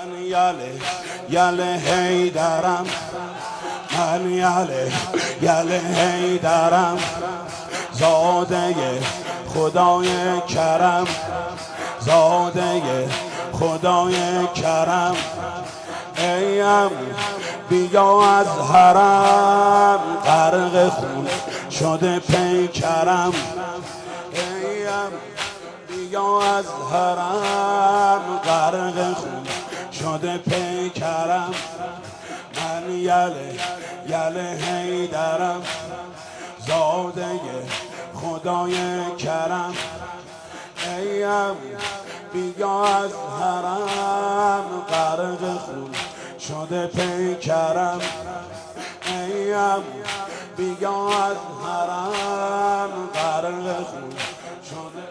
من یله حیدرم، من یله حیدرم، زاده خدای کرم، زاده خدای کرم. ایم بیا از حرم، غرق خون شده پیکرم. ایم بیا از حرم، غرق خون شده پیکرم. من یله حیدرم، زاده خدای کرم. ایم بیا از حرم، غرق خون شده پیکرم. ایم بیا از حرم، غرق خون شده.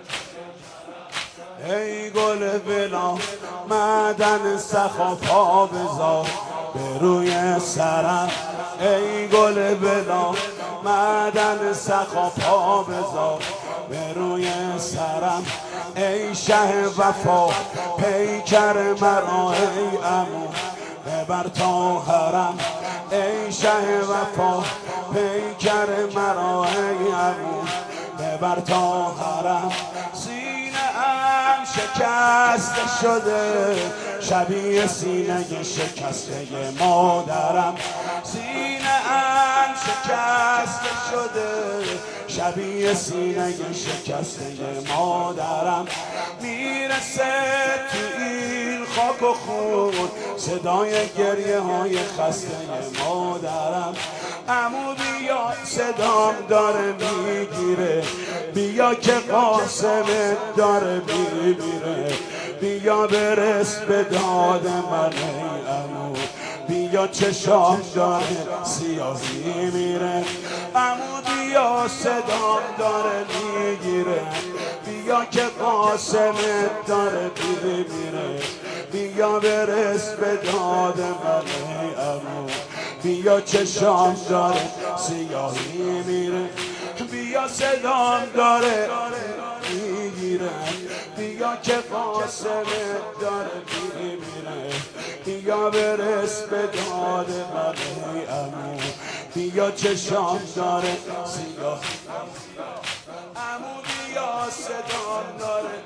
ای گل بلا معدن سخا پا بذار به روی سرم. ای گل بلا معدن سخا پا بذار به روی سرم. ای شه وفا پیکر مرا، ای عمو ببر تا حرم. ای شه وفا پیکر مرا، ای عمو ببر تا حرم. سینه ام شکسته شده شبیه سینه شکسته مادرم. سینه ام شکسته شده شبیه سینه شکسته مادرم. میرسه تو این خاک و خون صدای گریه های خسته مادرم. عمو بیا صدام داره میگیره، بیا که قاسمت داره میمیره. بیا برس به داد من ای عمو، بیا چشام داره سیاهی میره. عمو بیا صدام داره میگیره، بیا که قاسمت داره میمیره. بیا برس به داد من ای عمو، بیا چشام داره سیاهی میره. بیا صدام داره میگیره، بیا که قاسمت داره میمیره. بیا برس به داد من ای عمو، بیا چشام داره سیاهی. عمو بیا صدام داره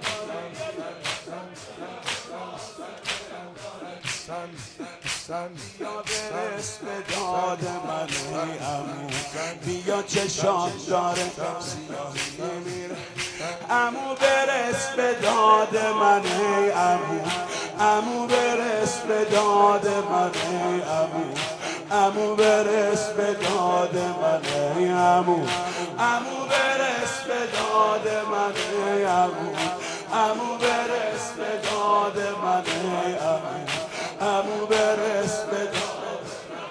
بیا برس به داد من ای عمو، بیا چشام داره سیاهی میره. عمو برس به داد من ای عمو، عمو برس به داد من ای عمو، عمو برس به داد من ای عمو، عمو برس به داد من ای عمو، عمو برس به داد من ای عمو، عمو برس به داد،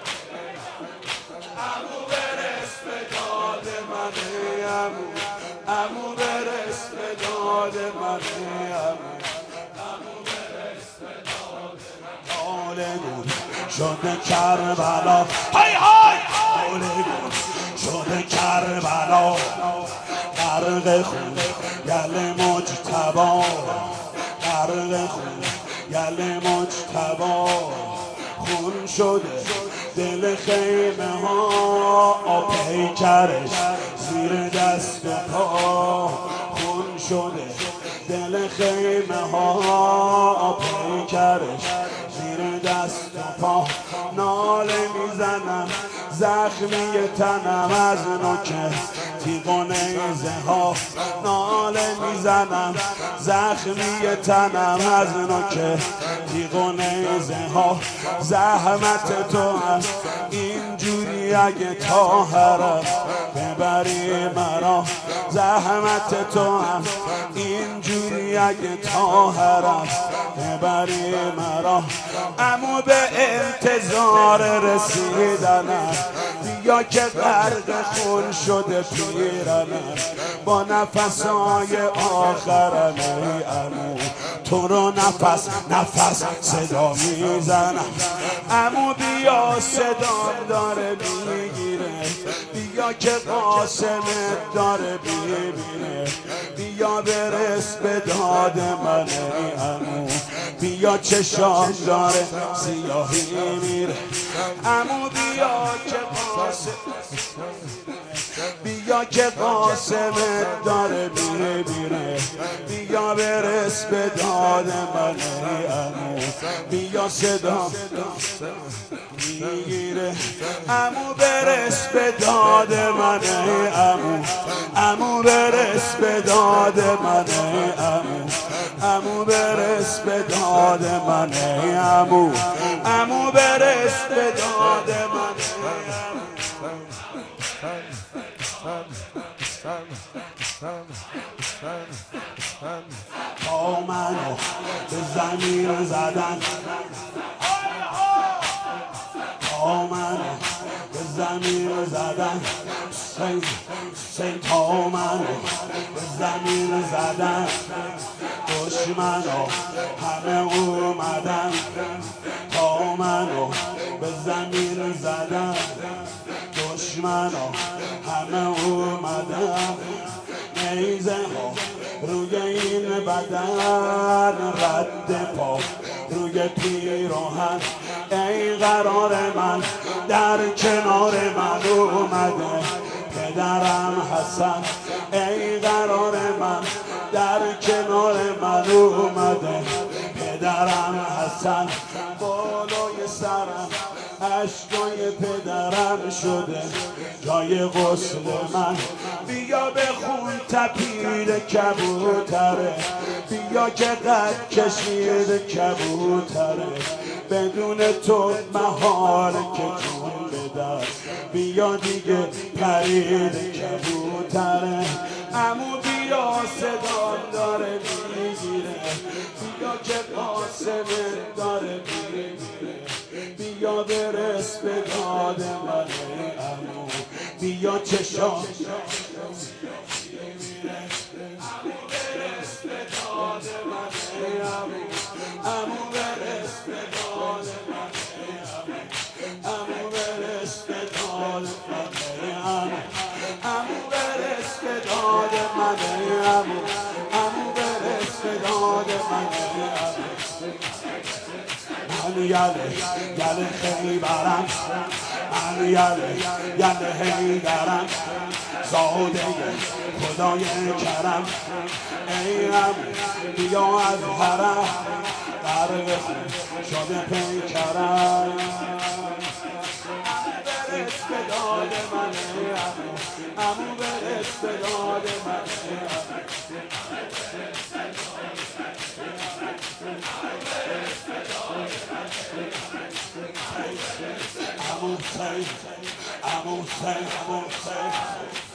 عمو برس به داد من ای عمو، عمو برس به داد من ای عمو، عمو برس به داد من. آلگون شده کربلا، های های آلگون شده کربلا، غرق خون گل مجتبی، غرق خون گل مجتبی. خون شده دل خیمه ها، پیکرش زیر دست و پا. خون شده دل خیمه ها، پیکرش زیر دست و پا. ناله میزنم زخمی تنم از نوک تیغ و نیزه ها. ناله میزنم زخمی تنم از نوک تیغ و نیزه ها. زحمت تو هست اینجوری اگه طاهر ببری مرا. زحمت تو هست اینجوری اگه طاهر ببری مرا. عمو به انتظار رسیدنم، بیا که غرق خون شده پیرنم. با نفسای آخرم ای عمو، تو رو نفس نفس صدا میزنم. عمو بیا صدام داره میگیره، بیا که قاسمت داره میبینه. بیا برس به داد من ای عمو، بیا چشام داره سیاهی میره عمو بیا که قاسم بیا که قاسمت داره میره بیا برس به داد من عمو بیا صدا میگیره عمو برس به داد من عمو عمو برس به داد من عمو عمو برس به داد من عمو عمو برس به داد من تا منو به زمین زدن تا منو به زمین زدن تا منو به زمین زدن دشمنو همه اومدن تا منو به زمین زدن دشمنو همه اومدن نیزه ها روی این بدن رد پا روی پیراهن ای قرار من در کنار من اومده پدرم حسن ای قرار من در کنار من اومده پدرم حسن بالای سرم اشکای پدرم شده جای غسل من بیا به خون تپید کبوتره بیا که قد کشید کبوتره بدون تو محال که جون بدر بیا دیگه پرید کبوتره عمو بیا صدا داره میگیره بیا که قاسم داره میگیره بیا برس به داد من عمو بیا چشام برس به داد من عمو برس به داد من عمو برس به داد من عمو برس به داد من عمو برس به داد من من یله خیبرم من یله حیدرم زاده خدای کرم ای عمو بیا از حرم غرق خون شده پیکرم برس به داد من عمو برس به داد من I'm on safe.